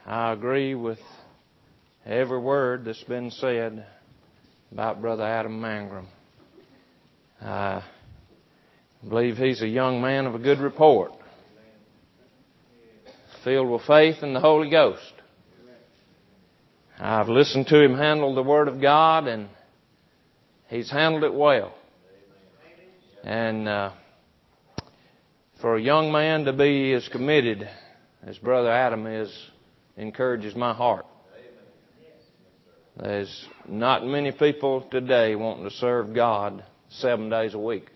I agree with every word that's been said about Brother Adam Mangrum. I believe he's a young man of a good report, filled with faith in the Holy Ghost. I've listened to him handle the Word of God, and he's handled it well. And for a young man to be as committed as Brother Adam is, encourages my heart. There's not many people today wanting to serve God 7 days a week.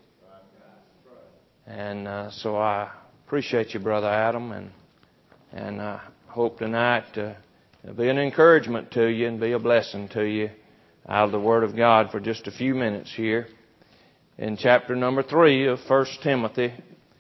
And so I appreciate you, Brother Adam, and I hope tonight to be an encouragement to you and be a blessing to you out of the Word of God for just a few minutes here. In chapter number 3 of 1 Timothy,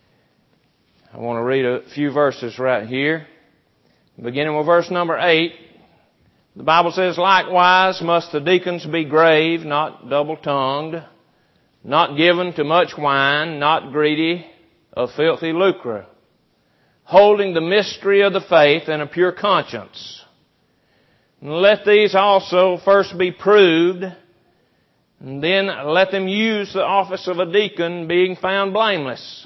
I want to read a few verses right here. Beginning with verse number 8, the Bible says, "Likewise must the deacons be grave, not double-tongued, not given to much wine, not greedy of filthy lucre, holding the mystery of the faith and a pure conscience. And let these also first be proved, and then let them use the office of a deacon, being found blameless.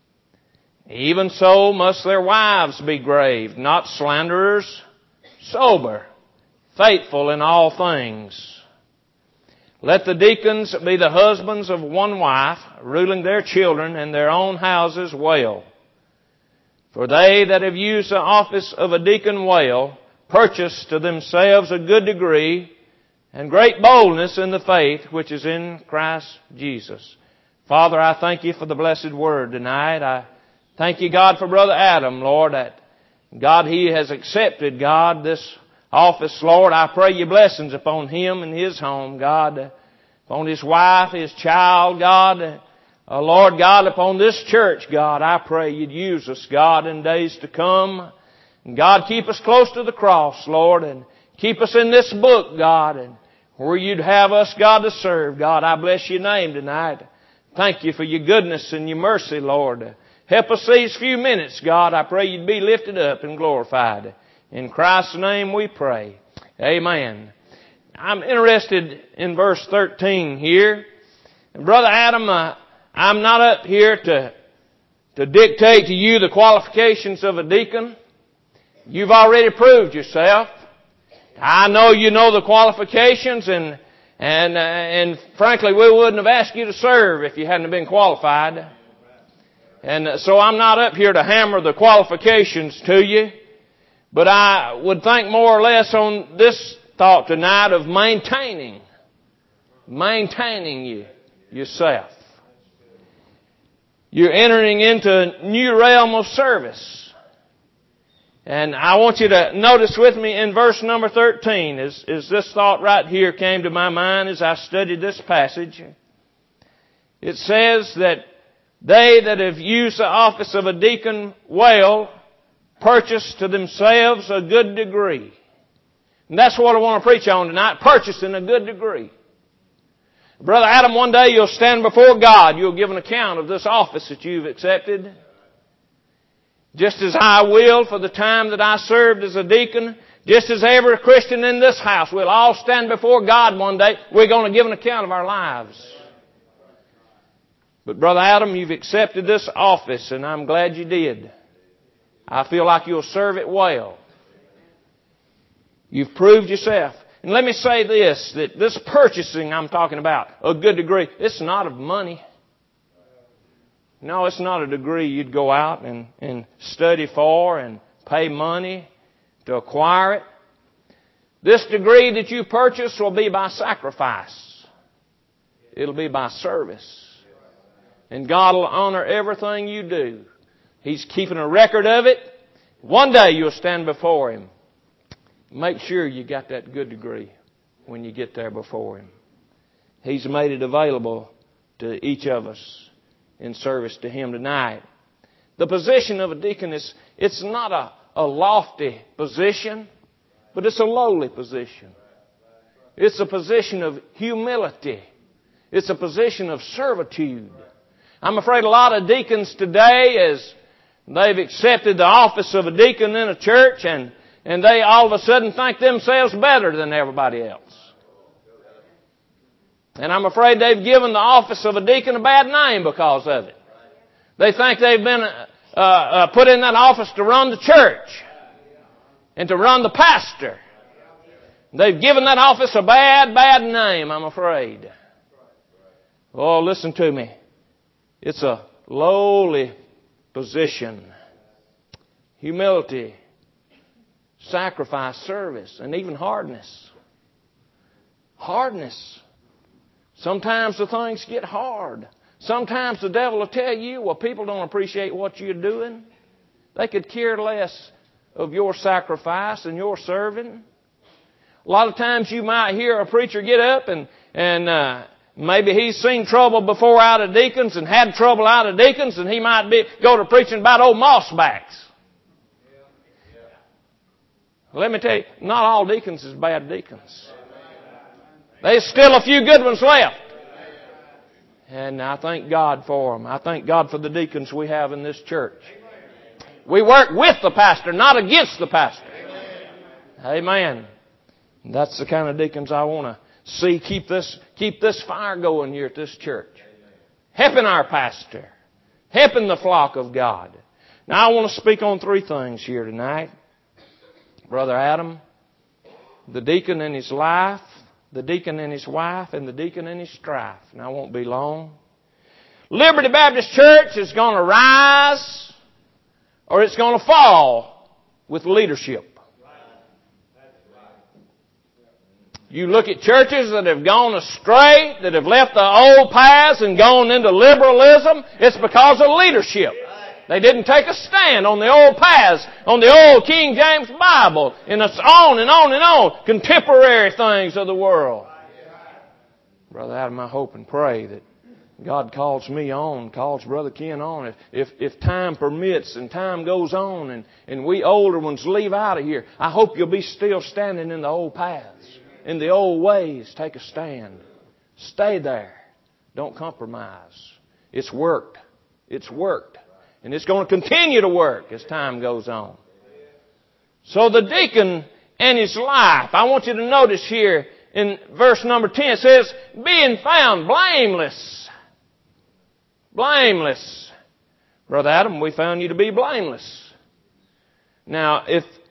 Even so must their wives be grave, not slanderers, sober, faithful in all things. Let the deacons be the husbands of one wife, ruling their children and their own houses well. For they that have used the office of a deacon well purchase to themselves a good degree and great boldness in the faith which is in Christ Jesus." Father, I thank you for the blessed word tonight. I thank you, God, for Brother Adam, Lord, that God, he has accepted, God, this office, Lord. I pray your blessings upon him and his home, God, upon his wife, his child, God. Lord God, upon this church, God, I pray you'd use us, God, in days to come. And God, keep us close to the cross, Lord, and keep us in this book, God, and where you'd have us, God, to serve. God, I bless your name tonight. Thank you for your goodness and your mercy, Lord. Help us these few minutes, God. I pray you'd be lifted up and glorified. In Christ's name we pray. Amen. I'm interested in verse 13 here. And Brother Adam, I'm not up here to dictate to you the qualifications of a deacon. You've already proved yourself. I know you know the qualifications, and frankly, we wouldn't have asked you to serve if you hadn't been qualified. And so I'm not up here to hammer the qualifications to you, but I would think more or less on this thought tonight of maintaining you yourself. You're entering into a new realm of service. And I want you to notice with me in verse number 13, as this thought right here came to my mind as I studied this passage. It says that they that have used the office of a deacon well purchase to themselves a good degree. And that's what I want to preach on tonight, purchasing a good degree. Brother Adam, one day you'll stand before God. You'll give an account of this office that you've accepted. Just as I will for the time that I served as a deacon, just as every Christian in this house, we'll all stand before God one day. We're going to give an account of our lives. But Brother Adam, you've accepted this office, and I'm glad you did. I feel like you'll serve it well. You've proved yourself. And let me say this, that this purchasing I'm talking about, a good degree, it's not of money. No, it's not a degree you'd go out and study for and pay money to acquire it. This degree that you purchase will be by sacrifice. It'll be by service. And God will honor everything you do. He's keeping a record of it. One day you'll stand before Him. Make sure you got that good degree when you get there before Him. He's made it available to each of us in service to Him tonight. The position of a deacon it's not a lofty position, but it's a lowly position. It's a position of humility. It's a position of servitude. I'm afraid a lot of deacons today, as they've accepted the office of a deacon in a church, and and they all of a sudden think themselves better than everybody else. And I'm afraid they've given the office of a deacon a bad name because of it. They think they've been put in that office to run the church and to run the pastor. They've given that office a bad name, I'm afraid. Oh, listen to me. It's a lowly position. Humility, sacrifice, service, and even hardness. Hardness. Sometimes the things get hard. Sometimes the devil will tell you, well, people don't appreciate what you're doing. They could care less of your sacrifice and your serving. A lot of times you might hear a preacher get up and maybe he's seen trouble before out of deacons and had trouble out of deacons, and he might go to preaching about old mossbacks. Let me tell you, not all deacons is bad deacons. There's still a few good ones left. And I thank God for them. I thank God for the deacons we have in this church. We work with the pastor, not against the pastor. Amen. And that's the kind of deacons I want to see keep this fire going here at this church. Helping our pastor. Helping the flock of God. Now I want to speak on three things here tonight. Brother Adam, the deacon and his life, the deacon and his wife, and the deacon and his strife. And I won't be long. Liberty Baptist Church is going to rise or it's going to fall with leadership. You look at churches that have gone astray, that have left the old paths and gone into liberalism, it's because of leadership. They didn't take a stand on the old paths, on the old King James Bible, and it's on and on and on. Contemporary things of the world. Brother Adam, I hope and pray that God calls me on, calls Brother Ken on. If time permits and time goes on and we older ones leave out of here, I hope you'll be still standing in the old paths, in the old ways. Take a stand. Stay there. Don't compromise. It's worked. It's worked. And it's going to continue to work as time goes on. So the deacon and his life. I want you to notice here in verse number 10, it says, being found blameless. Blameless. Brother Adam, we found you to be blameless. Now,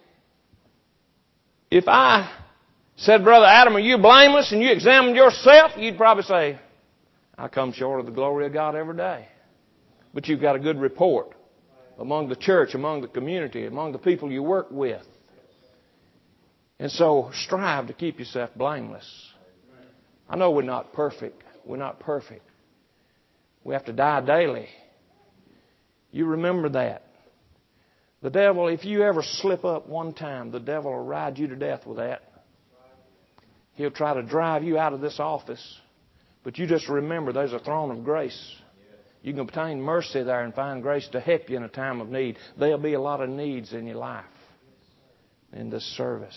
if I said, Brother Adam, are you blameless? And you examined yourself, you'd probably say, I come short of the glory of God every day. But you've got a good report among the church, among the community, among the people you work with. And so strive to keep yourself blameless. I know we're not perfect. We're not perfect. We have to die daily. You remember that. The devil, if you ever slip up one time, the devil will ride you to death with that. He'll try to drive you out of this office. But you just remember there's a throne of grace. You can obtain mercy there and find grace to help you in a time of need. There'll be a lot of needs in your life in this service.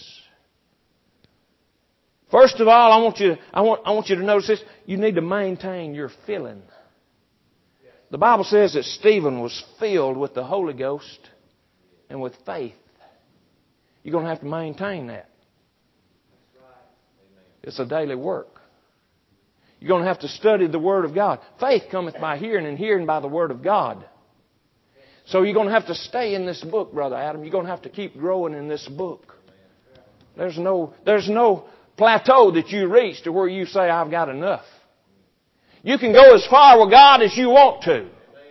First of all, I want you to notice this. You need to maintain your filling. The Bible says that Stephen was filled with the Holy Ghost and with faith. You're going to have to maintain that. It's a daily work. You're going to have to study the Word of God. Faith cometh by hearing, and hearing by the Word of God. So you're going to have to stay in this book, Brother Adam. You're going to have to keep growing in this book. There's no plateau that you reach to where you say, I've got enough. You can go as far with God as you want to.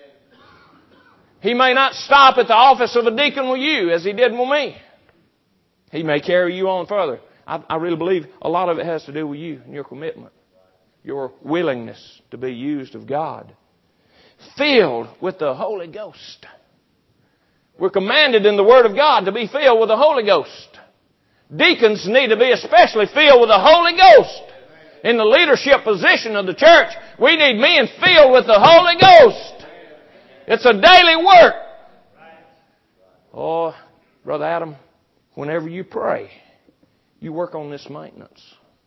He may not stop at the office of a deacon with you as He did with me. He may carry you on further. I really believe a lot of it has to do with you and your commitment. Your willingness to be used of God. Filled with the Holy Ghost. We're commanded in the Word of God to be filled with the Holy Ghost. Deacons need to be especially filled with the Holy Ghost. In the leadership position of the church, we need men filled with the Holy Ghost. It's a daily work. Oh, Brother Adam, whenever you pray, you work on this maintenance.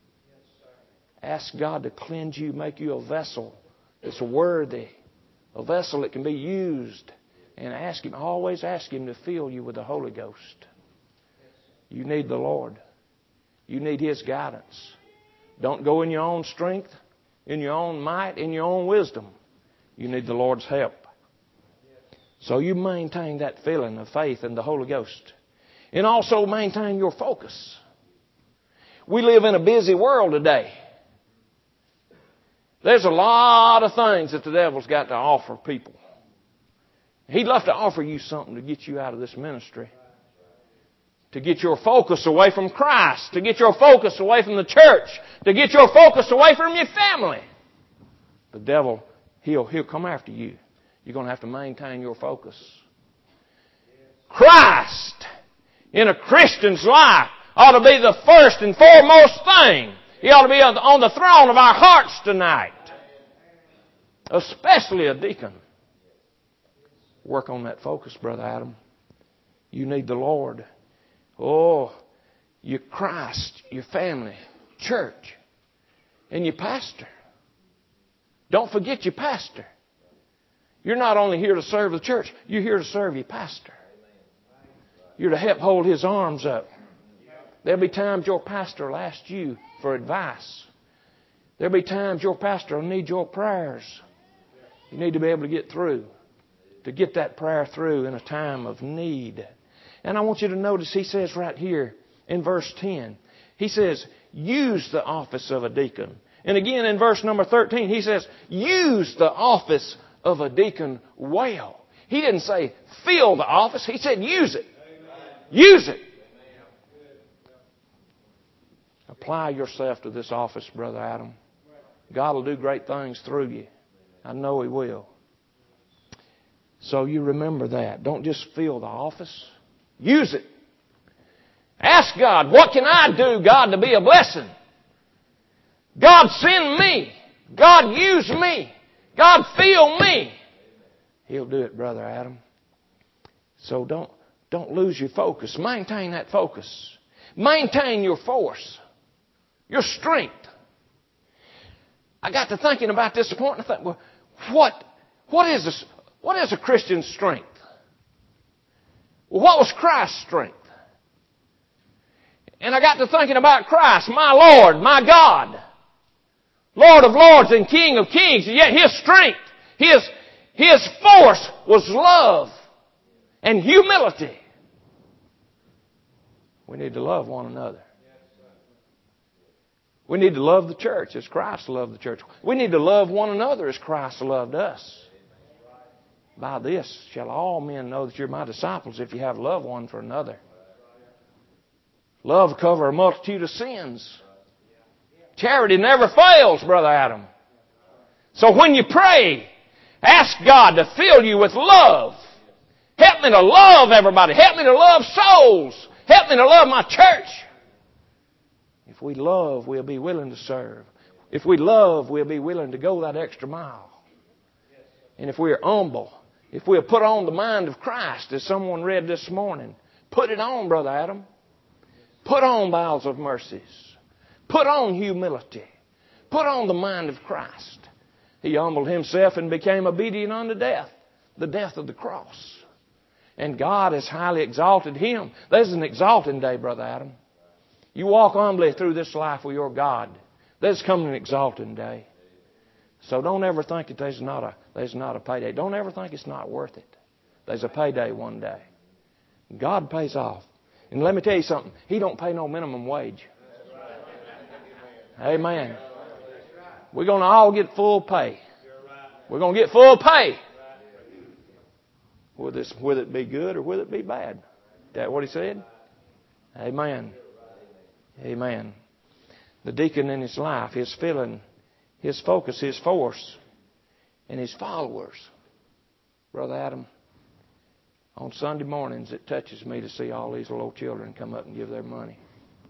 Ask God to cleanse you, make you a vessel that's worthy, a vessel that can be used. And always ask Him to fill you with the Holy Ghost. You need the Lord. You need His guidance. Don't go in your own strength, in your own might, in your own wisdom. You need the Lord's help. So you maintain that feeling of faith in the Holy Ghost. And also maintain your focus. We live in a busy world today. There's a lot of things that the devil's got to offer people. He'd love to offer you something to get you out of this ministry. To get your focus away from Christ. To get your focus away from the church. To get your focus away from your family. The devil, he'll come after you. You're going to have to maintain your focus. Christ in a Christian's life ought to be the first and foremost thing. He ought to be on the throne of our hearts tonight. Especially a deacon. Work on that focus, Brother Adam. You need the Lord. Oh, your Christ, your family, church, and your pastor. Don't forget your pastor. You're not only here to serve the church, you're here to serve your pastor. You're to help hold his arms up. There'll be times your pastor will ask you for advice. There'll be times your pastor will need your prayers. You need to be able to get through. To get that prayer through in a time of need. And I want you to notice he says right here in verse 10, he says, use the office of a deacon. And again in verse number 13, he says, use the office of a deacon well. He didn't say fill the office. He said use it. Use it. Apply yourself to this office, Brother Adam. God will do great things through you. I know He will. So you remember that. Don't just fill the office. Use it. Ask God, what can I do, God, to be a blessing? God, send me. God, use me. God, fill me. He'll do it, Brother Adam. So don't lose your focus. Maintain that focus. Maintain your force. Your strength. I got to thinking about this point and I thought, well, what is this? What is a Christian's strength? Well, what was Christ's strength? And I got to thinking about Christ, my Lord, my God, Lord of lords and King of kings. And yet His strength, His force was love and humility. We need to love one another. We need to love the church as Christ loved the church. We need to love one another as Christ loved us. By this shall all men know that you're my disciples if you have love one for another. Love covers a multitude of sins. Charity never fails, Brother Adam. So when you pray, ask God to fill you with love. Help me to love everybody. Help me to love souls. Help me to love my church. If we love, we'll be willing to serve. If we love, we'll be willing to go that extra mile. And if we're humble, if we'll put on the mind of Christ, as someone read this morning, put it on, Brother Adam. Put on bowels of mercies. Put on humility. Put on the mind of Christ. He humbled Himself and became obedient unto death, the death of the cross. And God has highly exalted Him. There's an exalting day, Brother Adam. You walk humbly through this life with your God. There's coming an exalting day. So don't ever think that there's not a payday. Don't ever think it's not worth it. There's a payday one day. God pays off. And let me tell you something. He don't pay no minimum wage. Amen. We're going to all get full pay. We're going to get full pay. Whether it be good or whether it be bad. Is that what he said? Amen. Amen. The deacon in his life, his feeling, his focus, his force, and his followers. Brother Adam, on Sunday mornings it touches me to see all these little children come up and give their money.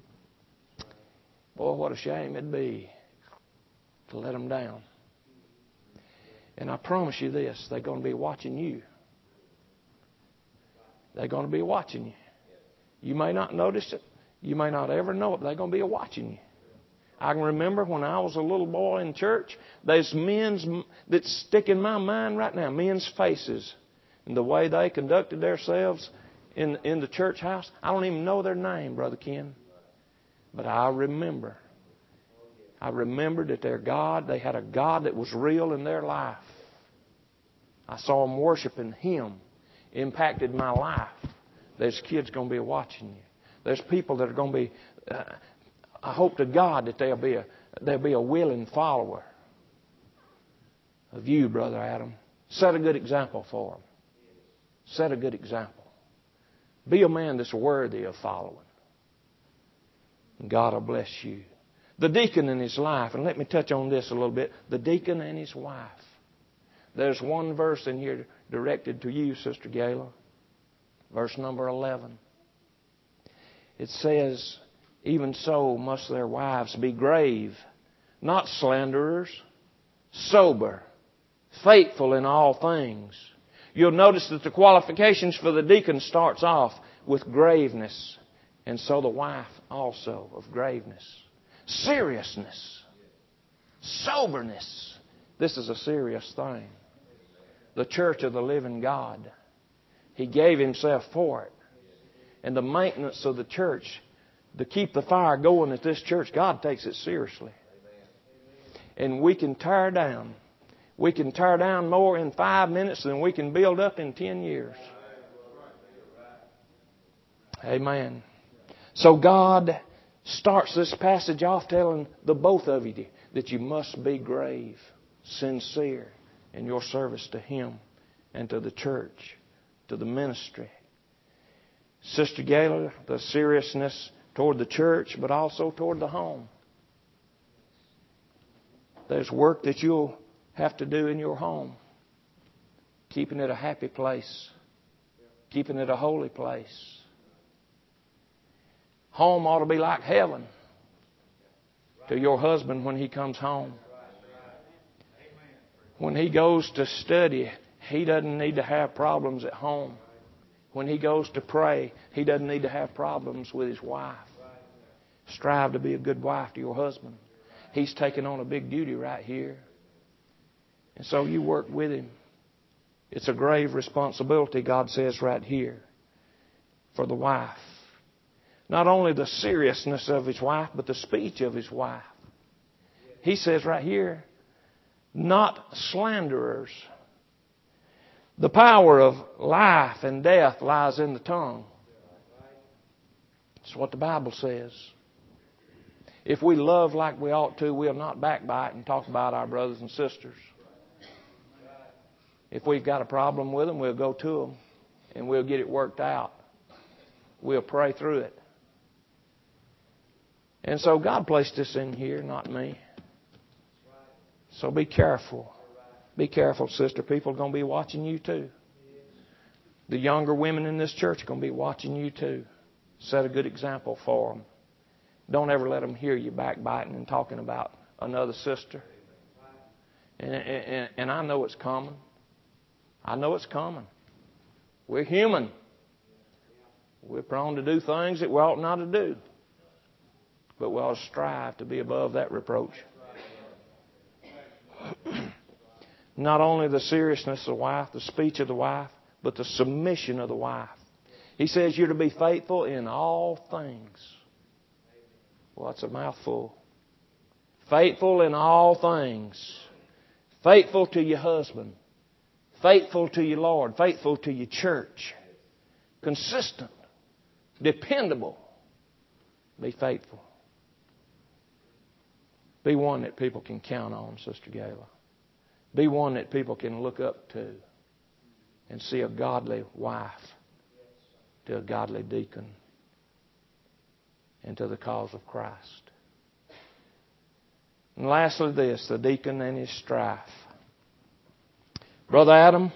Boy, what a shame it'd be to let them down. And I promise you this, they're going to be watching you. They're going to be watching you. You may not notice it. You may not ever know it, but they're going to be watching you. I can remember when I was a little boy in church, there's men that stick in my mind right now, men's faces and the way they conducted themselves in the church house. I don't even know their name, Brother Ken. But I remember that their God, they had a God that was real in their life. I saw them worshiping Him. Impacted my life. There's kids going to be watching you. There's people that are going to be, I hope to God that they'll be a willing follower of you, Brother Adam. Set a good example for them. Set a good example. Be a man that's worthy of following. And God will bless you. The deacon and his life, and let me touch on this a little bit. The deacon and his wife. There's one verse in here directed to you, Sister Gayla. Verse number 11. It says, even so must their wives be grave, not slanderers, sober, faithful in all things. You'll notice that the qualifications for the deacon starts off with graveness. And so the wife also of graveness. Seriousness. Soberness. This is a serious thing. The church of the living God. He gave Himself for it. And the maintenance of the church, to keep the fire going at this church, God takes it seriously. And we can tear down. We can tear down more in 5 minutes than we can build up in 10 years. Amen. So God starts this passage off telling the both of you that you must be grave, sincere in your service to Him and to the church, to the ministry. Sister Gayla, the seriousness toward the church, but also toward the home. There's work that you'll have to do in your home. Keeping it a happy place. Keeping it a holy place. Home ought to be like heaven to your husband when he comes home. When he goes to study, he doesn't need to have problems at home. When he goes to pray, he doesn't need to have problems with his wife. Strive to be a good wife to your husband. He's taking on a big duty right here. And so you work with him. It's a grave responsibility, God says right here, for the wife. Not only the seriousness of his wife, but the speech of his wife. He says right here, not slanderers. The power of life and death lies in the tongue. That's what the Bible says. If we love like we ought to, we'll not backbite and talk about our brothers and sisters. If we've got a problem with them, we'll go to them and we'll get it worked out. We'll pray through it. And so God placed this in here, not me. So be careful. Be careful, sister. People are going to be watching you too. The younger women in this church are going to be watching you too. Set a good example for them. Don't ever let them hear you backbiting and talking about another sister. And I know it's coming. I know it's coming. We're human. We're prone to do things that we ought not to do. But we ought to strive to be above that reproach. Not only the seriousness of the wife, the speech of the wife, but the submission of the wife. He says you're to be faithful in all things. Well, that's a mouthful. Faithful in all things. Faithful to your husband. Faithful to your Lord. Faithful to your church. Consistent. Dependable. Be faithful. Be one that people can count on, Sister Gayla. Be one that people can look up to and see a godly wife to a godly deacon and to the cause of Christ. And lastly this, the deacon and his strife. Brother Adam,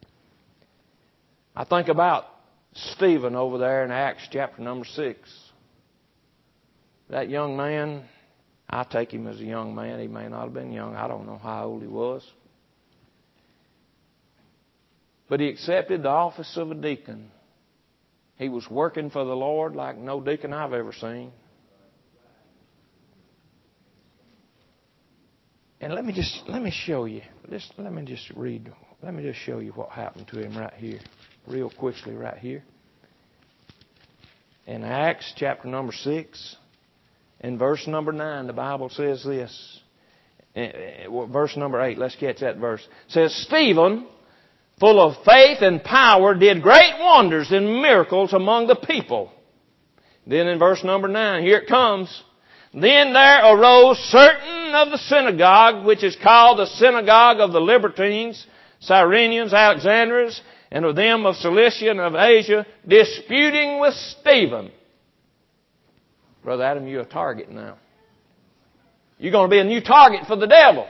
I think about Stephen over there in Acts chapter number 6. That young man, I take him as a young man. He may not have been young. I don't know how old he was. But he accepted the office of a deacon. He was working for the Lord like no deacon I've ever seen. And let me show you. Let me just show you what happened to him right here, real quickly right here. In Acts chapter number 6, in verse number 9, the Bible says this. Verse number 8, let's catch that verse. It says, Stephen, full of faith and power, did great wonders and miracles among the people. Then in verse number 9, here it comes. Then there arose certain of the synagogue, which is called the synagogue of the Libertines, Cyrenians, Alexandrians, and of them of Cilicia and of Asia, disputing with Stephen. Brother Adam, you're a target now. You're going to be a new target for the devil.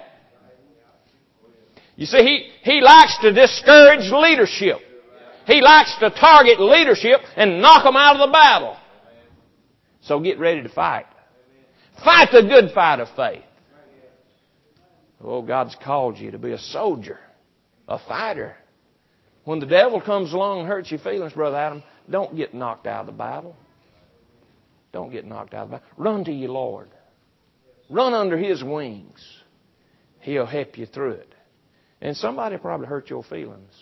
You see, he likes to discourage leadership. He likes to target leadership and knock them out of the battle. So get ready to fight. Fight the good fight of faith. Oh, God's called you to be a soldier, a fighter. When the devil comes along and hurts your feelings, Brother Adam, don't get knocked out of the battle. Don't get knocked out of the battle. Run to your Lord. Run under His wings. He'll help you through it. And somebody probably hurt your feelings.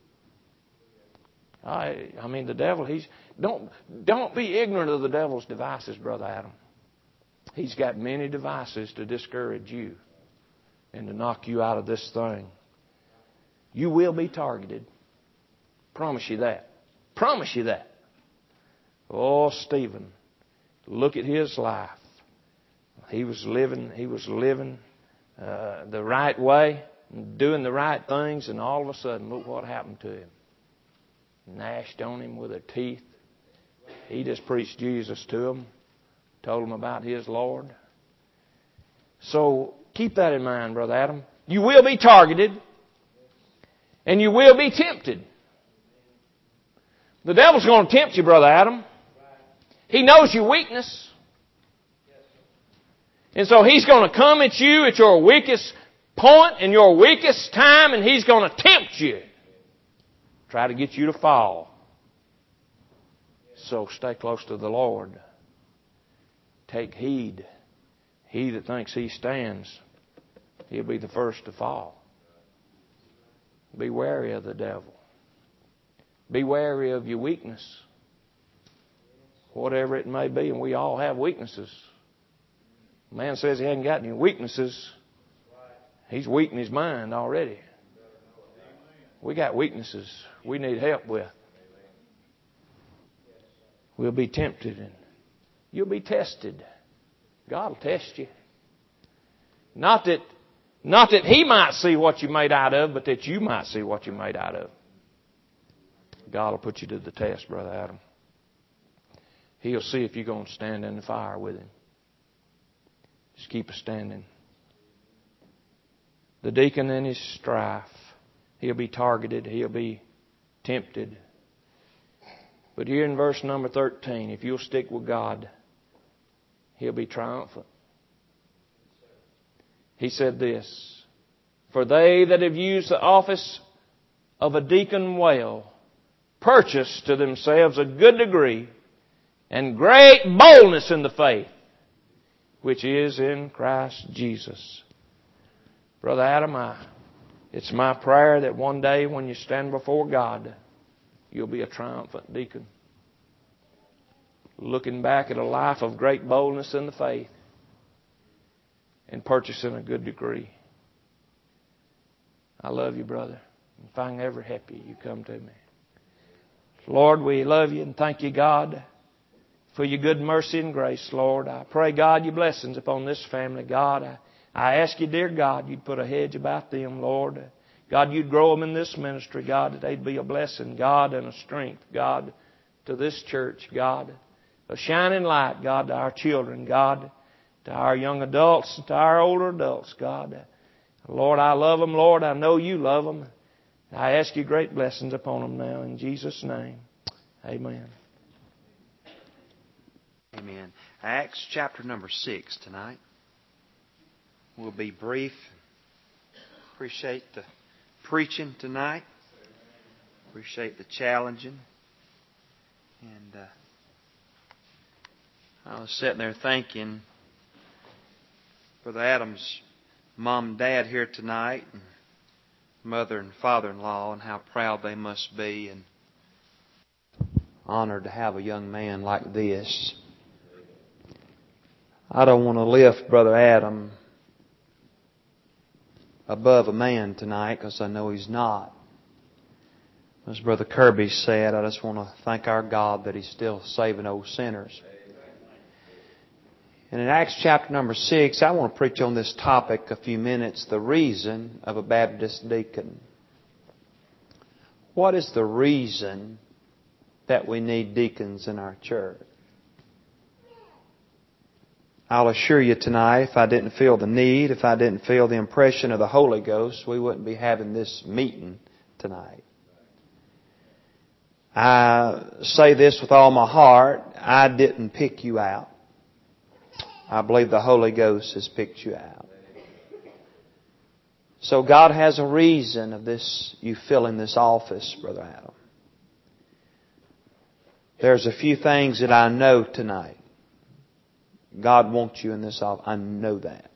I mean, the devil, don't be ignorant of the devil's devices, Brother Adam. He's got many devices to discourage you and to knock you out of this thing. You will be targeted. Promise you that. Promise you that. Oh, Stephen, look at his life. He was living the right way, doing the right things, and all of a sudden, look what happened to him. Gnashed on him with their teeth. He just preached Jesus to him, told him about his Lord. So keep that in mind, Brother Adam. You will be targeted, and you will be tempted. The devil's going to tempt you, Brother Adam. He knows your weakness. And so he's going to come at you at your weakest point and your weakest time, and he's going to tempt you. Try to get you to fall. So stay close to the Lord. Take heed. He that thinks he stands, he'll be the first to fall. Be wary of the devil. Be wary of your weakness. Whatever it may be, and we all have weaknesses. A man says he hasn't got any weaknesses. He's weak in his mind already. We got weaknesses we need help with. We'll be tempted and you'll be tested. God will test you. Not that He might see what you're made out of, but that you might see what you're made out of. God will put you to the test, Brother Adam. He'll see if you're going to stand in the fire with Him. Just keep standing. The deacon in his strife, he'll be targeted, he'll be tempted. But here in verse number 13, if you'll stick with God, he'll be triumphant. He said this, For they that have used the office of a deacon well, purchase to themselves a good degree and great boldness in the faith, which is in Christ Jesus. Brother Adam, it's my prayer that one day when you stand before God, you'll be a triumphant deacon. Looking back at a life of great boldness in the faith and purchasing a good degree. I love you, brother. If I can ever help you, you come to me. Lord, we love you and thank you, God, for your good mercy and grace, Lord. I pray, God, your blessings upon this family, God. I ask you, dear God, you'd put a hedge about them, Lord. God, you'd grow them in this ministry, God, that they'd be a blessing, God, and a strength, God, to this church, God. A shining light, God, to our children, God, to our young adults, to our older adults, God. Lord, I love them, Lord. I know you love them. I ask you great blessings upon them now in Jesus' name. Amen. Amen. Acts chapter number 6 tonight. We'll be brief. Appreciate the preaching tonight. Appreciate the challenging. And I was sitting there thinking, Brother Adam's mom and dad here tonight, and mother and father-in-law, and how proud they must be. And honored to have a young man like this. I don't want to lift Brother Adam above a man tonight, because I know he's not. As Brother Kirby said, I just want to thank our God that He's still saving old sinners. And in Acts chapter number 6, I want to preach on this topic a few minutes, the reason of a Baptist deacon. What is the reason that we need deacons in our church? I'll assure you tonight, if I didn't feel the need, if I didn't feel the impression of the Holy Ghost, we wouldn't be having this meeting tonight. I say this with all my heart. I didn't pick you out. I believe the Holy Ghost has picked you out. So God has a reason of this, you filling this office, Brother Adam. There's a few things that I know tonight. God wants you in this office. I know that.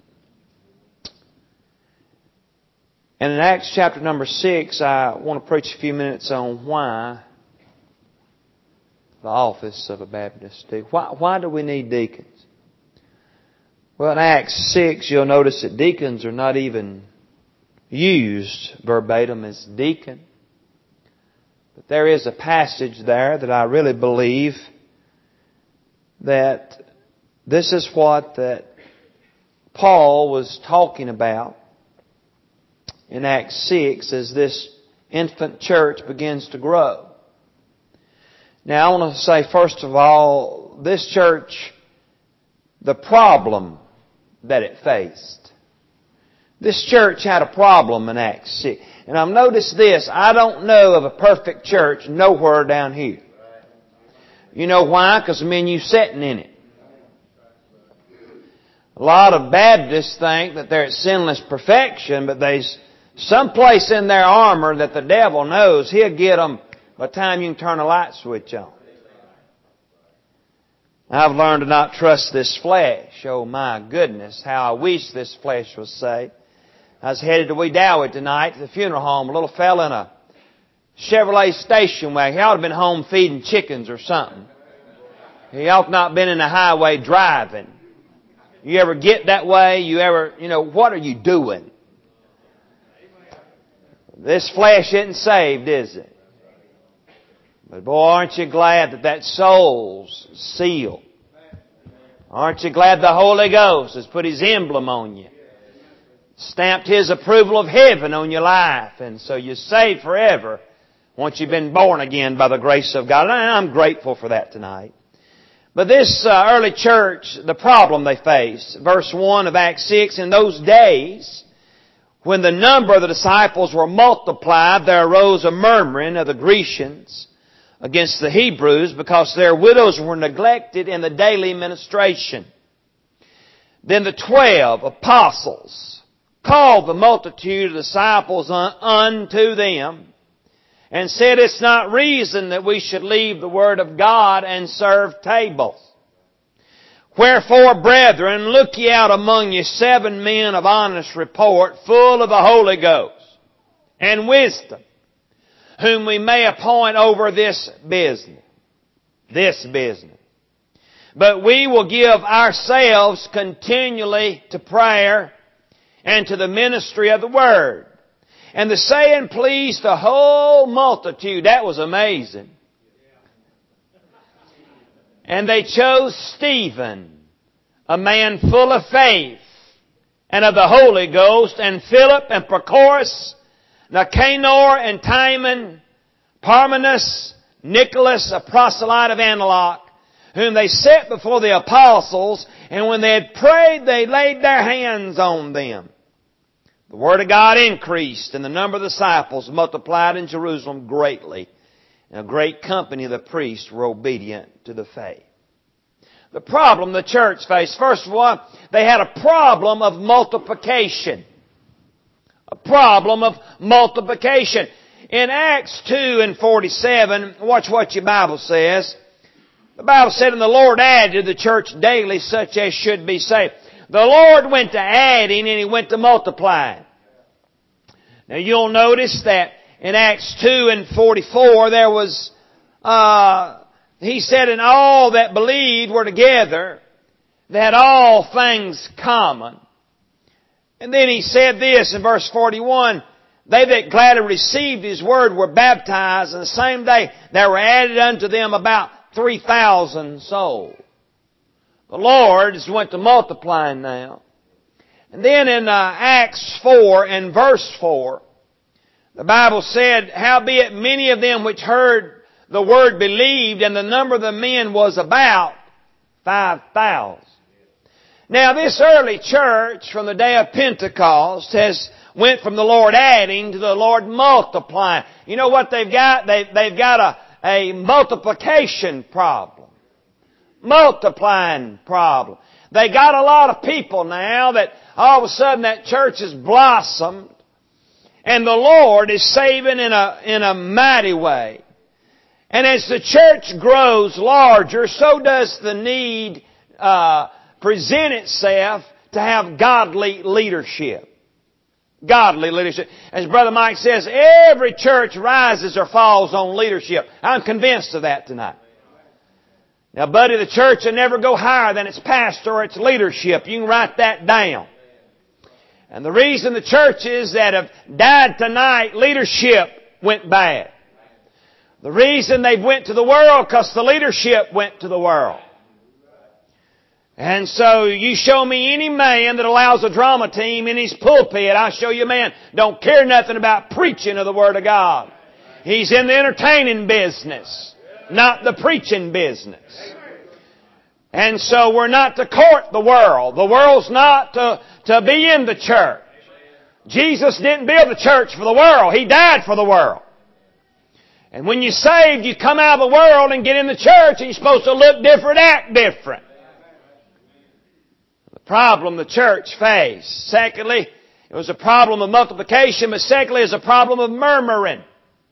And in Acts chapter number 6, I want to preach a few minutes on why the office of a Baptist deacon. Why do we need deacons? Well, in Acts 6, you'll notice that deacons are not even used verbatim as deacon. But there is a passage there that I really believe that this is what that Paul was talking about in Acts 6 as this infant church begins to grow. Now, I want to say, first of all, this church, the problem that it faced. This church had a problem in Acts 6. And I've noticed this, I don't know of a perfect church nowhere down here. You know why? Because the men you sitting in it. A lot of Baptists think that they're at sinless perfection, but there's some place in their armor that the devil knows he'll get them by the time you can turn a light switch on. I've learned to not trust this flesh. Oh my goodness, how I wish this flesh was saved. I was headed to Wedowee tonight to the funeral home. A little fella in a Chevrolet station wagon. He ought to have been home feeding chickens or something. He ought not have been in the highway driving. You ever get that way? What are you doing? This flesh isn't saved, is it? But boy, aren't you glad that soul's sealed? Aren't you glad the Holy Ghost has put His emblem on you? Stamped His approval of heaven on your life. And so you're saved forever once you've been born again by the grace of God. And I'm grateful for that tonight. But this early church, the problem they faced, verse 1 of Acts 6, in those days, when the number of the disciples were multiplied, there arose a murmuring of the Grecians against the Hebrews because their widows were neglected in the daily ministration. Then the 12 apostles called the multitude of disciples unto them and said, it's not reason that we should leave the Word of God and serve tables. Wherefore, brethren, look ye out among you 7 men of honest report, full of the Holy Ghost and wisdom, whom we may appoint over this business. But we will give ourselves continually to prayer and to the ministry of the Word. And the saying pleased the whole multitude. That was amazing. And they chose Stephen, a man full of faith and of the Holy Ghost, and Philip and Prochorus, Nicanor and Timon, Parmenas, Nicholas, a proselyte of Antioch, whom they set before the apostles, and when they had prayed, they laid their hands on them. The Word of God increased, and the number of disciples multiplied in Jerusalem greatly. And a great company of the priests were obedient to the faith. The problem the church faced, first of all, they had a problem of multiplication. A problem of multiplication. In Acts 2:47, watch what your Bible says. The Bible said, and the Lord added to the church daily such as should be saved. The Lord went to adding and He went to multiplying. Now you'll notice that in Acts 2:44 there was He said, and all that believed were together. They had all things common. And then he said this in verse 41, they that gladly received His word were baptized, and the same day there were added unto them about 3,000 souls. The Lord just went to multiplying now. And then in Acts 4 and verse 4, the Bible said, howbeit many of them which heard the word believed, and the number of the men was about 5,000. Now this early church from the day of Pentecost went from the Lord adding to the Lord multiplying. You know what they've got? They've got a multiplication problem. Multiplying problem. They got a lot of people now that all of a sudden that church has blossomed, and the Lord is saving in a mighty way. And as the church grows larger, so does the need present itself to have godly leadership. Godly leadership. As Brother Mike says, every church rises or falls on leadership. I'm convinced of that tonight. Now, buddy, the church will never go higher than its pastor or its leadership. You can write that down. And the reason the churches that have died tonight, leadership went bad. The reason they went to the world, because the leadership went to the world. And so you show me any man that allows a drama team in his pulpit, I'll show you a man don't care nothing about preaching of the Word of God. He's in the entertaining business, not the preaching business. And so we're not to court the world. The world's not to be in the church. Jesus didn't build the church for the world. He died for the world. And when you're saved, you come out of the world and get in the church, and you're supposed to look different, act different. The problem the church faced. Secondly, it was a problem of multiplication, but secondly, it's a problem of murmuring.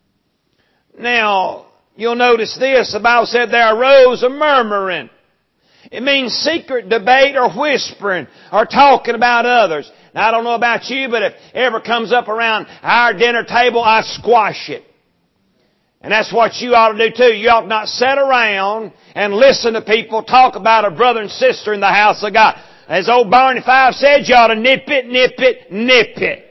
Now, you'll notice this. The Bible said there arose a murmuring. It means secret debate or whispering or talking about others. Now, I don't know about you, but if it ever comes up around our dinner table, I squash it. And that's what you ought to do too. You ought not sit around and listen to people talk about a brother and sister in the house of God. As old Barney Fife said, you ought to nip it, nip it, nip it.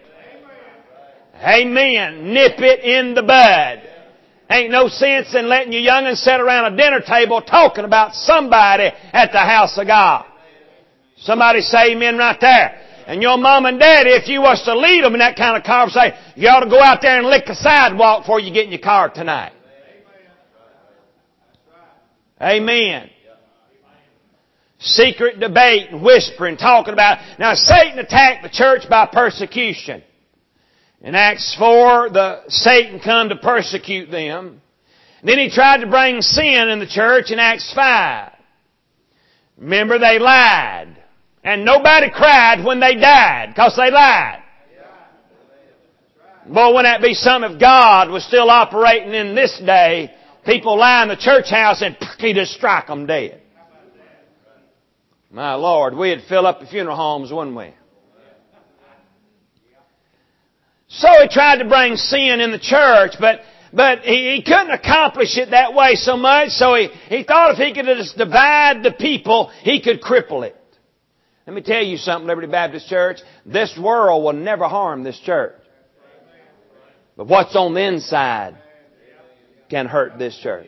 Amen. Nip it in the bud. Ain't no sense in letting your young'uns sit around a dinner table talking about somebody at the house of God. Somebody say amen right there. And your mom and daddy, if you was to lead them in that kind of conversation, you ought to go out there and lick the sidewalk before you get in your car tonight. Amen. Secret debate and whispering, talking about it. Now, Satan attacked the church by persecution. In Acts 4, Satan come to persecute them. Then he tried to bring sin in the church in Acts 5. Remember, they lied. And nobody cried when they died, because they lied. Boy, wouldn't that be something if God was still operating in this day? People lie in the church house and He'd just strike them dead. My Lord, we'd fill up the funeral homes, wouldn't we? So he tried to bring sin in the church, but he couldn't accomplish it that way so much, so he thought if he could just divide the people, he could cripple it. Let me tell you something, Liberty Baptist Church. This world will never harm this church. But what's on the inside can hurt this church.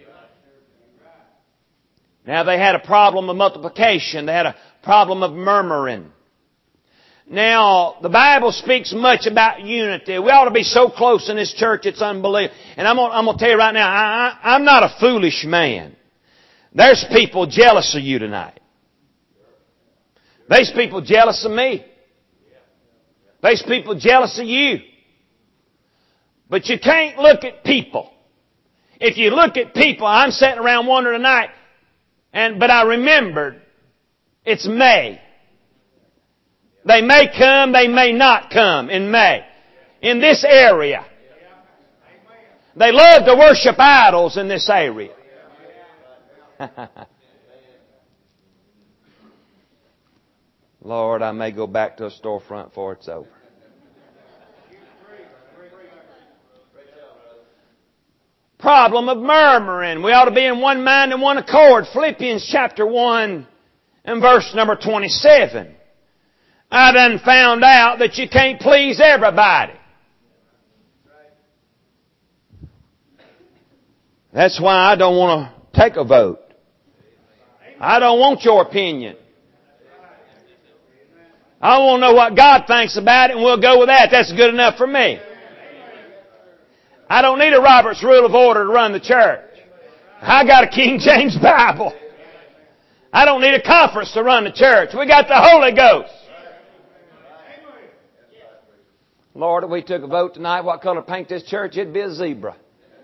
Now, they had a problem of multiplication. They had a problem of murmuring. Now, the Bible speaks much about unity. We ought to be so close in this church, it's unbelievable. And I'm going to tell you right now, I'm not a foolish man. There's people jealous of you tonight. There's people jealous of me. There's people jealous of you. But you can't look at people. If you look at people, I'm sitting around wondering tonight, but I remembered, it's May. They may come, they may not come in May. In this area. They love to worship idols in this area. Lord, I may go back to a storefront before it's over. problem of murmuring. We ought to be in one mind and one accord. Philippians chapter 1 and verse number 27. I done found out that you can't please everybody. That's why I don't want to take a vote. I don't want your opinion. I want to know what God thinks about it, and we'll go with that. That's good enough for me. I don't need a Robert's Rule of Order to run the church. I got a King James Bible. I don't need a conference to run the church. We got the Holy Ghost. Lord, if we took a vote tonight, what color paint this church? It'd be a zebra.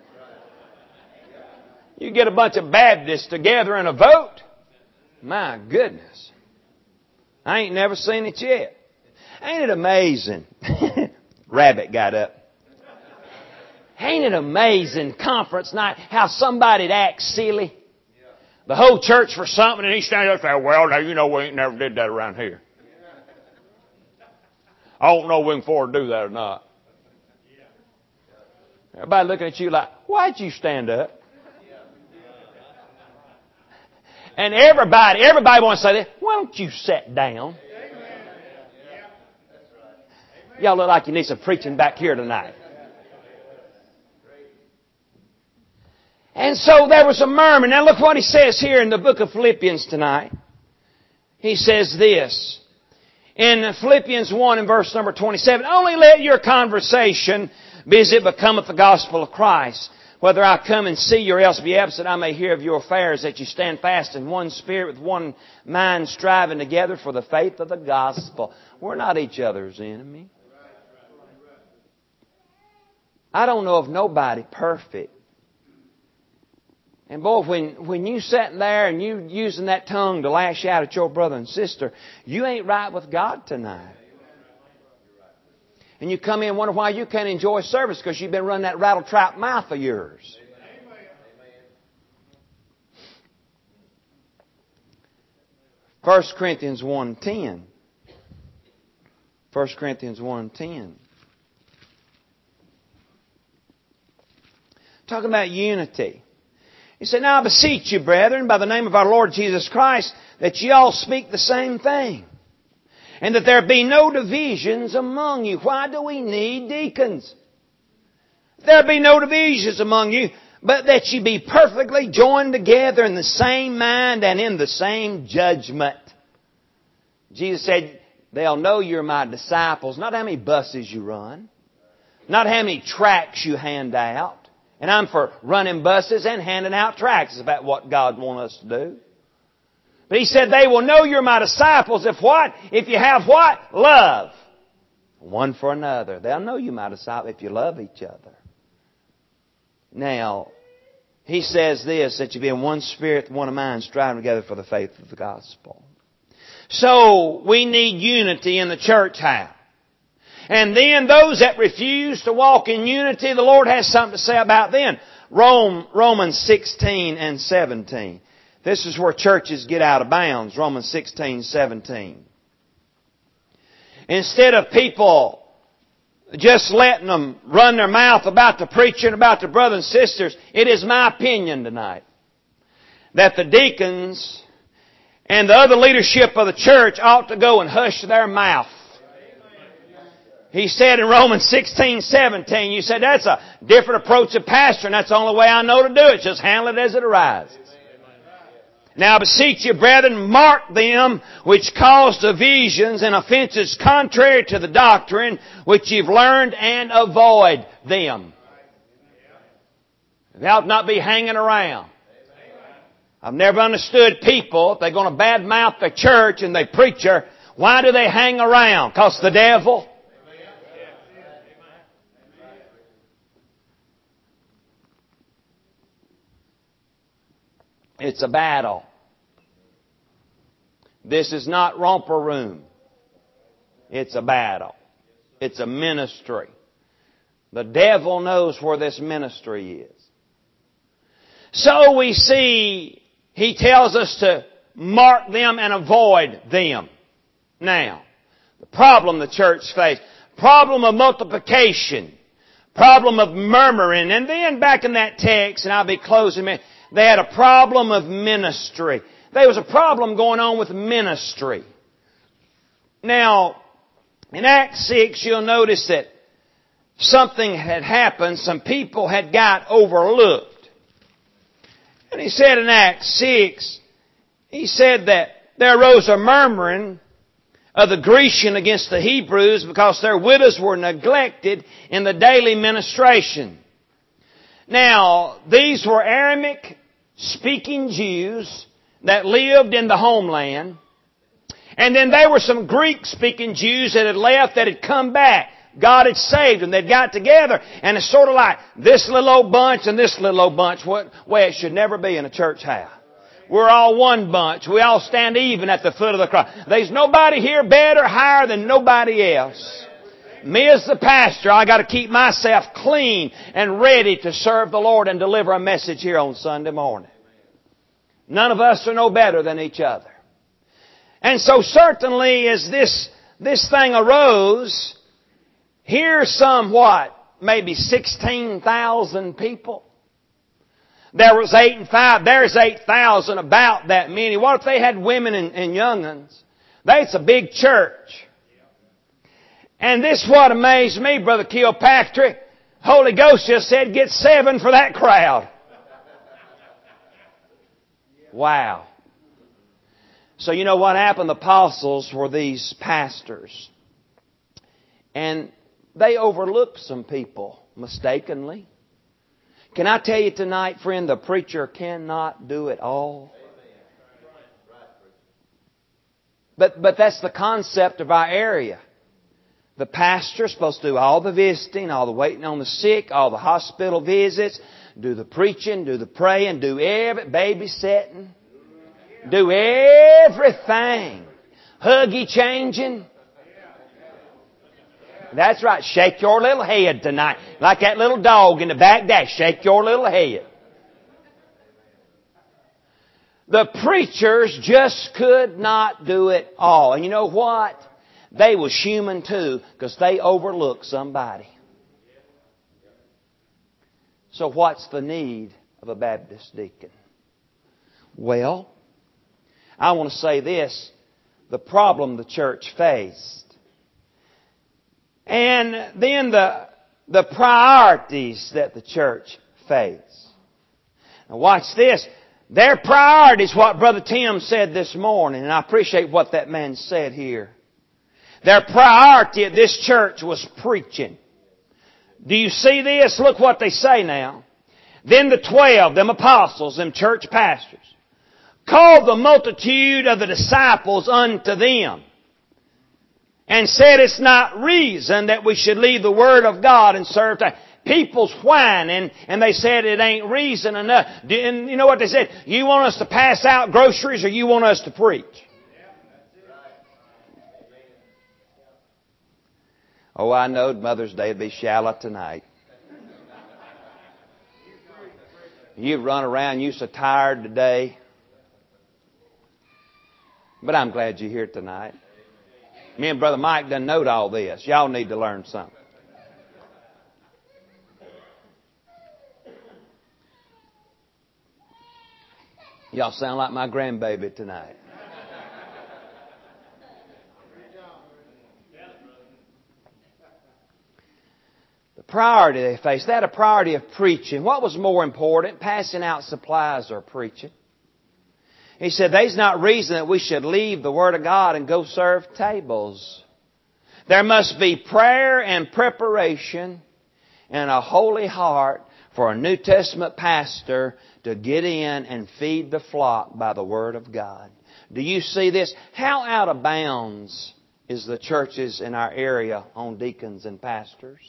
You get a bunch of Baptists together in a vote? My goodness. I ain't never seen it yet. Ain't it amazing? Rabbit got up. Ain't it amazing, conference night, how somebody'd act silly? The whole church for something, and he stands up and says, well, now, you know, we ain't never did that around here. I don't know if we can afford to do that or not. Everybody looking at you like, why'd you stand up? And everybody wants to say this, why don't you sit down? Y'all look like you need some preaching back here tonight. And so there was a murmur. Now look what he says here in the book of Philippians tonight. He says this. In Philippians 1 and verse number 27, only let your conversation be as it becometh the gospel of Christ. Whether I come and see you or else be absent, I may hear of your affairs, that you stand fast in one spirit with one mind, striving together for the faith of the gospel. We're not each other's enemy. I don't know of nobody perfect. And boy, when you sitting there and you using that tongue to lash out at your brother and sister, you ain't right with God tonight. And you come in and wonder why you can't enjoy service because you've been running that rattle-trap mouth of yours. 1 Corinthians 1:10. 1 Corinthians 1:10. Talking about unity. He said, now I beseech you, brethren, by the name of our Lord Jesus Christ, that ye all speak the same thing, and that there be no divisions among you. Why do we need deacons? There be no divisions among you, but that ye be perfectly joined together in the same mind and in the same judgment. Jesus said, they'll know you're my disciples, not how many buses you run, not how many tracts you hand out. And I'm for running buses and handing out tracts. It's about what God wants us to do. But He said, they will know you're my disciples if what? If you have what? Love. One for another. They'll know you're my disciples if you love each other. Now, He says this, that you be in one spirit, one mind, striving together for the faith of the gospel. So, we need unity in the church house. And then those that refuse to walk in unity, the Lord has something to say about them. Romans 16 and 17. This is where churches get out of bounds. Romans 16:17. Instead of people just letting them run their mouth about the preacher and about the brothers and sisters, it is my opinion tonight that the deacons and the other leadership of the church ought to go and hush their mouth. He said in Romans 16:17, you said, that's a different approach of pastoring. That's the only way I know to do it. Just handle it as it arises. Now I beseech you, brethren, mark them which cause divisions and offenses contrary to the doctrine which you've learned, and avoid them. They ought not be hanging around. I've never understood people, if they're going to badmouth the church and the preacher, why do they hang around? Because the devil? It's a battle. This is not romper room. It's a battle. It's a ministry. The devil knows where this ministry is. So we see he tells us to mark them and avoid them. Now, the problem the church faces, problem of multiplication, Problem of murmuring. And then back in that text, and I'll be closing, they had a problem of ministry. There was a problem going on with ministry. Now, in Acts 6, you'll notice that something had happened. Some people had got overlooked. And he said in Acts 6, he said that there arose a murmuring of the Grecian against the Hebrews because their widows were neglected in the daily ministration. Now, these were Aramaic-speaking Jews that lived in the homeland. And then there were some Greek-speaking Jews that had left, that had come back. God had saved them. They'd got together. And it's sort of like this little old bunch and this little old bunch. Way it should never be in a church house. We're all one bunch. We all stand even at the foot of the cross. There's nobody here better, higher than nobody else. Me as the pastor, I got to keep myself clean and ready to serve the Lord and deliver a message here on Sunday morning. None of us are no better than each other. And so certainly as this thing arose, here's maybe 16,000 people. There was 8 and 5. There's 8,000, about that many. What if they had women and young'uns? That's a big church. And this is what amazed me, Brother Kilpatrick. Holy Ghost just said, get 7 for that crowd. Wow. So you know what happened? The apostles were these pastors. And they overlooked some people mistakenly. Can I tell you tonight, friend, the preacher cannot do it all. But that's the concept of our area. The pastor's supposed to do all the visiting, all the waiting on the sick, all the hospital visits, do the preaching, do the praying, do babysitting, do everything. Huggy changing. That's right. Shake your little head tonight. Like that little dog in the back dash. Shake your little head. The preachers just could not do it all. And you know what? They was human too, because they overlooked somebody. So what's the need of a Baptist deacon? Well, I want to say this. The problem the church faced. And then the priorities that the church faced. Now watch this. Their priorities, what Brother Tim said this morning, and I appreciate what that man said here. Their priority at this church was preaching. Do you see this? Look what they say now. Then the 12, them apostles, them church pastors, called the multitude of the disciples unto them, and said, it's not reason that we should leave the Word of God and serve time. People's whining, and they said it ain't reason enough. And you know what they said? You want us to pass out groceries, or you want us to preach? Oh, I know Mother's Day would be shallow tonight. You've run around, you're so tired today. But I'm glad you're here tonight. Me and Brother Mike done knowed all this. Y'all need to learn something. Y'all sound like my grandbaby tonight. The priority they faced, they had a priority of preaching. What was more important, passing out supplies or preaching? He said, there's not reason that we should leave the Word of God and go serve tables. There must be prayer and preparation and a holy heart for a New Testament pastor to get in and feed the flock by the Word of God. Do you see this? How out of bounds is the churches in our area on deacons and pastors?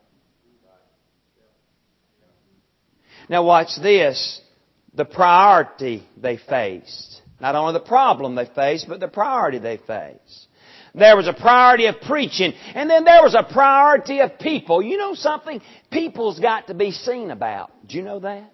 Now watch this. The priority they faced. Not only the problem they faced, but the priority they faced. There was a priority of preaching, and then there was a priority of people. You know something? People's got to be seen about. Do you know that?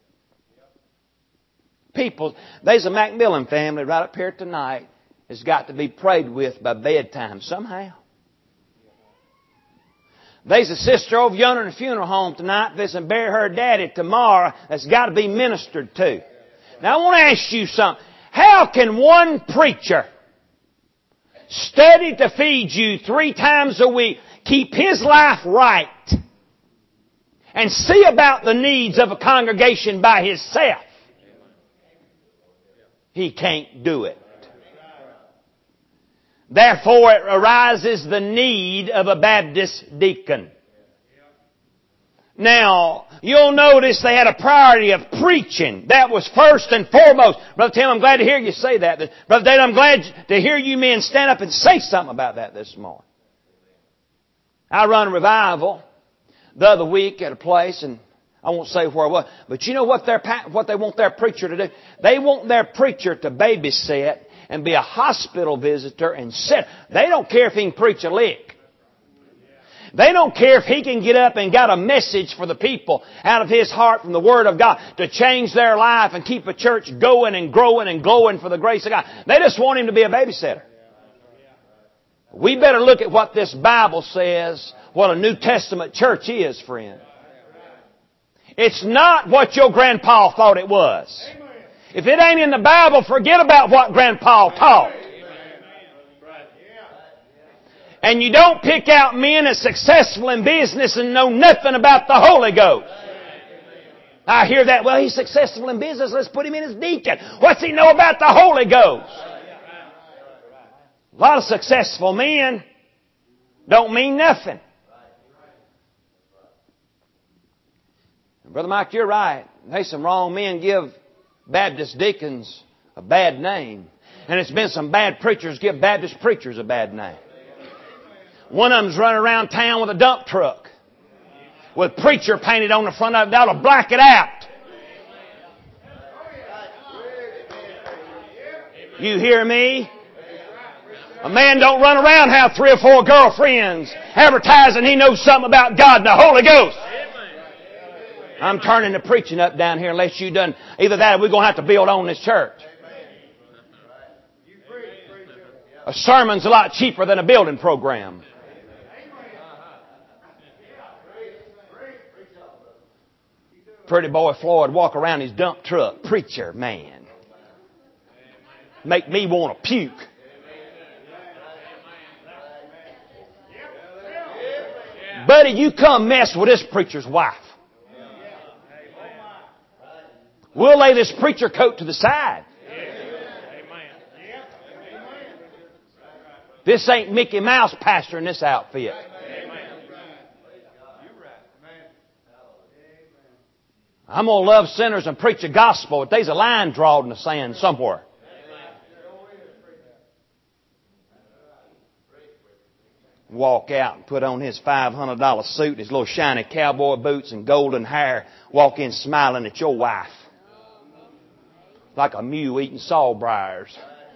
People. There's a Macmillan family right up here tonight that's got to be prayed with by bedtime somehow. There's a sister over yonder in a funeral home tonight that's going to bury her daddy tomorrow that's got to be ministered to. Now I want to ask you something. How can one preacher study to feed you 3 times a week, keep his life right, and see about the needs of a congregation by himself? He can't do it. Therefore, it arises the need of a Baptist deacon. Now, you'll notice they had a priority of preaching. That was first and foremost. Brother Tim, I'm glad to hear you say that. Brother David, I'm glad to hear you men stand up and say something about that this morning. I run a revival the other week at a place, and I won't say where it was, but you know what they want their preacher to do? They want their preacher to babysit and be a hospital visitor and sit. They don't care if he can preach a lick. They don't care if he can get up and got a message for the people out of his heart from the Word of God to change their life and keep a church going and growing and glowing for the grace of God. They just want him to be a babysitter. We better look at what this Bible says, what a New Testament church is, friend. It's not what your grandpa thought it was. If it ain't in the Bible, forget about what grandpa taught. And you don't pick out men as successful in business and know nothing about the Holy Ghost. I hear that, well, he's successful in business, let's put him in as deacon. What's he know about the Holy Ghost? A lot of successful men don't mean nothing. Brother Mike, you're right. There's some wrong men give Baptist deacons a bad name. And it's been some bad preachers give Baptist preachers a bad name. One of them's running around town with a dump truck with preacher painted on the front of it. That'll black it out. You hear me? A man don't run around and have 3 or 4 girlfriends advertising he knows something about God and the Holy Ghost. I'm turning the preaching up down here unless you done either that or we're going to have to build on this church. A sermon's a lot cheaper than a building program. Pretty boy Floyd walk around his dump truck. Preacher, man. Make me want to puke. Buddy, you come mess with this preacher's wife. We'll lay this preacher coat to the side. This ain't Mickey Mouse pastor in this outfit. I'm going to love sinners and preach the gospel, but there's a line drawn in the sand somewhere. Walk out and put on his $500 suit, his little shiny cowboy boots and golden hair. Walk in smiling at your wife. Like a mule eating sawbriars.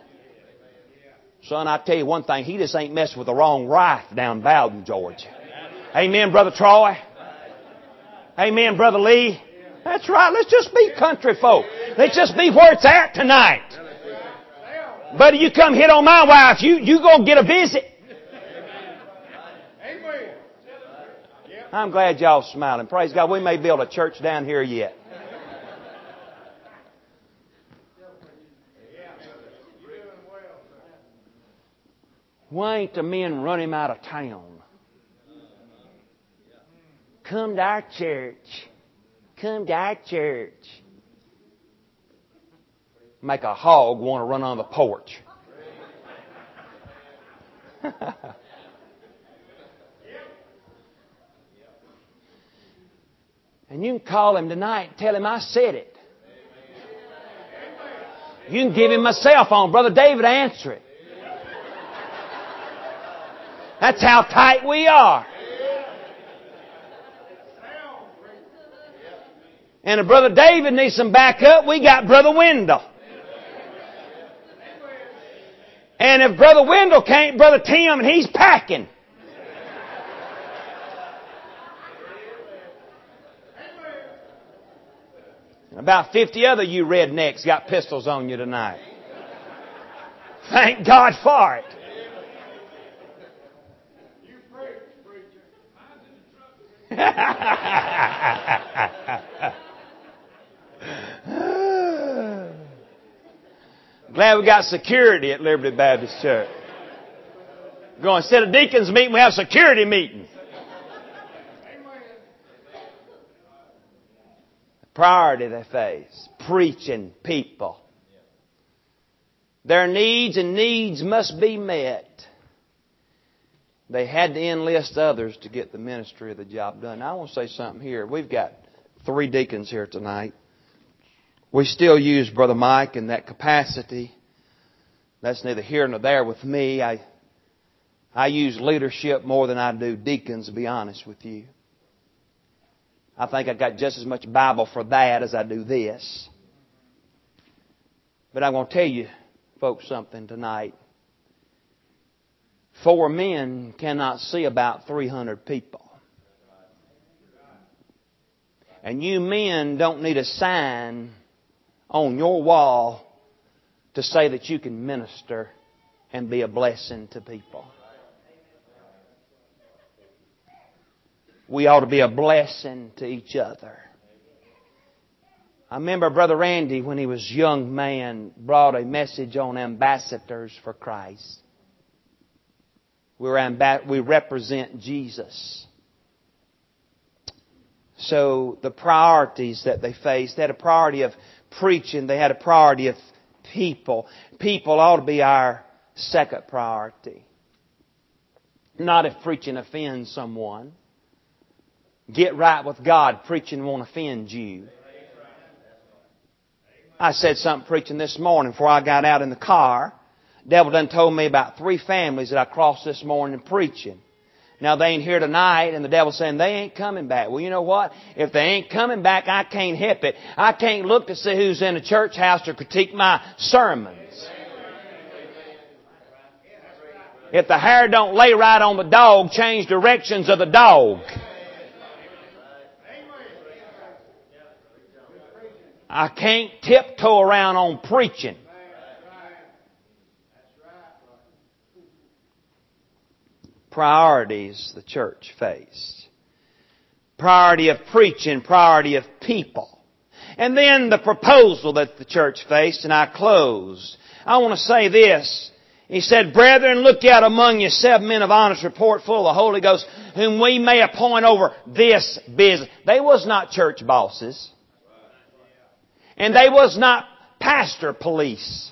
Son, I tell you one thing, he just ain't messing with the wrong wife down Bowden, Georgia. Amen, Brother Troy. Amen, Brother Lee. That's right, let's just be country folk. Let's just be where it's at tonight. Buddy, you come hit on my wife, you gonna get a visit. I'm glad y'all smiling. Praise God, we may build a church down here yet. Why ain't the men run him out of town? Come to our church. Come to our church. Make a hog want to run on the porch. And you can call him tonight and tell him I said it. You can give him my cell phone. Brother David, answer it. That's how tight we are. And if Brother David needs some backup, we got Brother Wendell. And if Brother Wendell can't, Brother Tim, and he's packing. And about 50 other you rednecks got pistols on you tonight. Thank God for it. Glad we got security at Liberty Baptist Church. Going, instead of deacons meeting, we have security meeting. The priority they face, preaching people. Their needs and needs must be met. They had to enlist others to get the ministry of the job done. Now, I want to say something here. We've got 3 deacons here tonight. We still use Brother Mike in that capacity. That's neither here nor there with me. I use leadership more than I do deacons, to be honest with you. I think I've got just as much Bible for that as I do this. But I'm going to tell you, folks, something tonight. 4 men cannot see about 300 people. And you men don't need a sign on your wall to say that you can minister and be a blessing to people. We ought to be a blessing to each other. I remember Brother Randy, when he was a young man, brought a message on ambassadors for Christ. We represent Jesus. So the priorities that they faced, they had a priority of preaching, they had a priority of people. People ought to be our second priority. Not if preaching offends someone. Get right with God. Preaching won't offend you. I said something preaching this morning before I got out in the car. The devil done told me about 3 families that I crossed this morning preaching. Now they ain't here tonight, and the devil's saying they ain't coming back. Well, you know what? If they ain't coming back, I can't help it. I can't look to see who's in the church house to critique my sermons. If the hair don't lay right on the dog, change directions of the dog. I can't tiptoe around on preaching. Priorities the church faced. Priority of preaching, priority of people. And then the proposal that the church faced, and I close. I want to say this. He said, "Brethren, look out among you 7 men of honest report, full of the Holy Ghost, whom we may appoint over this business." They was not church bosses. And they was not pastor police.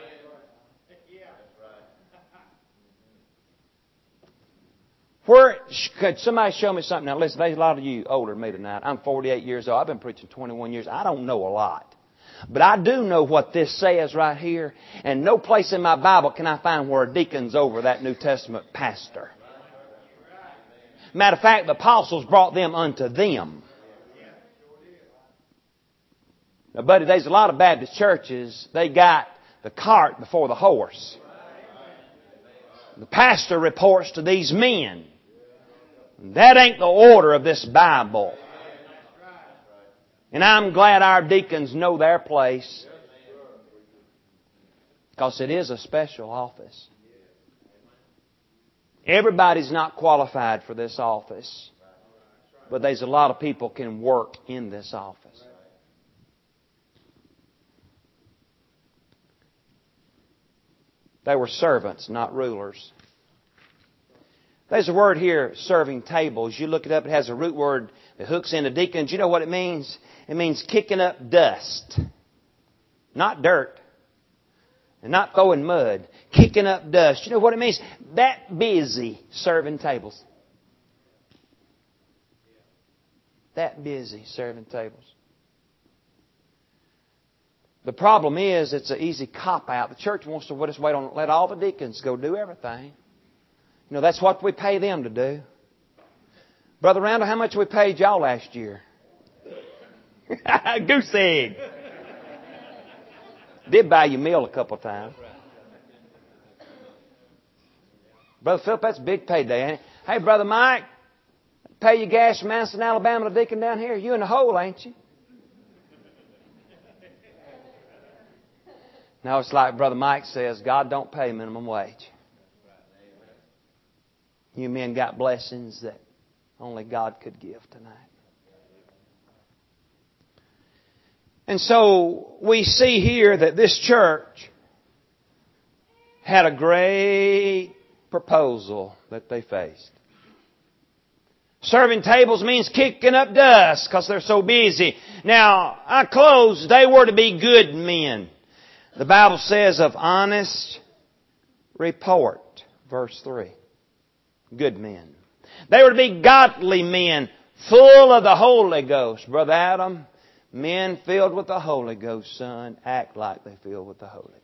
Where could somebody show me something? Now listen, there's a lot of you older than me tonight. I'm 48 years old. I've been preaching 21 years. I don't know a lot. But I do know what this says right here. And no place in my Bible can I find where a deacon's over that New Testament pastor. Matter of fact, the apostles brought them unto them. Now, buddy, there's a lot of Baptist churches, they got the cart before the horse. The pastor reports to these men. That ain't the order of this Bible. And I'm glad our deacons know their place. Because it is a special office. Everybody's not qualified for this office. But there's a lot of people can work in this office. They were servants, not rulers. There's a word here, serving tables. You look it up, it has a root word that hooks into deacons. You know what it means? It means kicking up dust. Not dirt. And not throwing mud. Kicking up dust. You know what it means? That busy serving tables. That busy serving tables. The problem is, it's an easy cop-out. The church wants to just let all the deacons go do everything. You know, that's what we pay them to do. Brother Randall, how much we paid y'all last year? Goose egg. Did buy you a meal a couple of times. Brother Philip, that's a big payday, ain't it? Hey, Brother Mike, pay your gas from Anniston, Alabama to Deacon down here. You in the hole, ain't you? Now it's like Brother Mike says, God don't pay minimum wage. You men got blessings that only God could give tonight. And so we see here that this church had a great proposal that they faced. Serving tables means kicking up dust because they're so busy. Now, I close. They were to be good men. The Bible says of honest report, verse 3. Good men. They were to be godly men, full of the Holy Ghost. Brother Adam, men filled with the Holy Ghost, son, act like they filled with the Holy Ghost.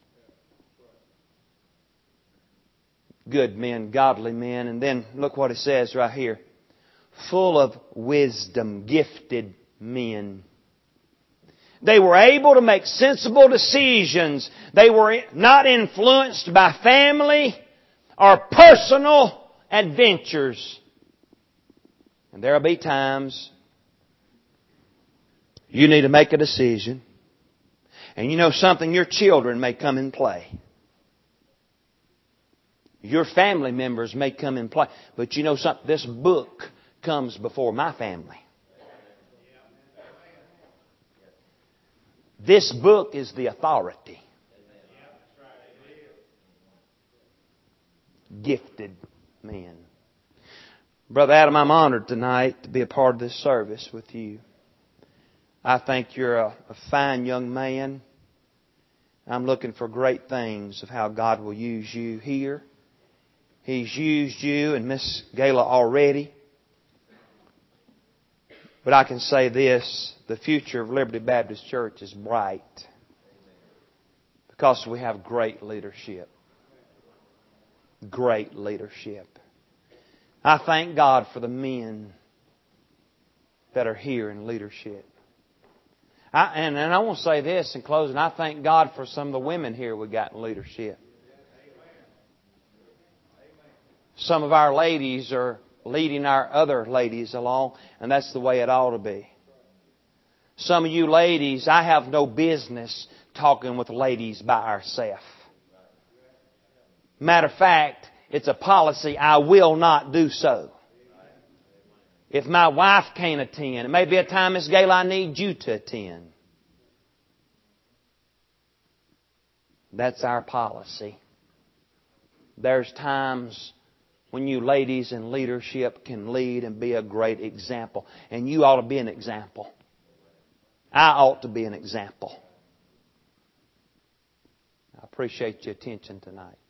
Good men, godly men. And then look what it says right here. Full of wisdom, gifted men. They were able to make sensible decisions. They were not influenced by family or personal adventures. And there will be times you need to make a decision. And you know something? Your children may come in play. Your family members may come in play. But you know something? This book comes before my family. This book is the authority. Gifted men. Brother Adam, I'm honored tonight to be a part of this service with you. I think you're a fine young man. I'm looking for great things of how God will use you here. He's used you and Miss Gayla already. But I can say this, the future of Liberty Baptist Church is bright because we have great leadership. Great leadership. I thank God for the men that are here in leadership. And I want to say this in closing. I thank God for some of the women here we got in leadership. Some of our ladies are leading our other ladies along, and that's the way it ought to be. Some of you ladies, I have no business talking with ladies by ourselves. Matter of fact, it's a policy I will not do so. If my wife can't attend, it may be a time, Miss Gayla, I need you to attend. That's our policy. There's times when you ladies in leadership can lead and be a great example. And you ought to be an example. I ought to be an example. I appreciate your attention tonight.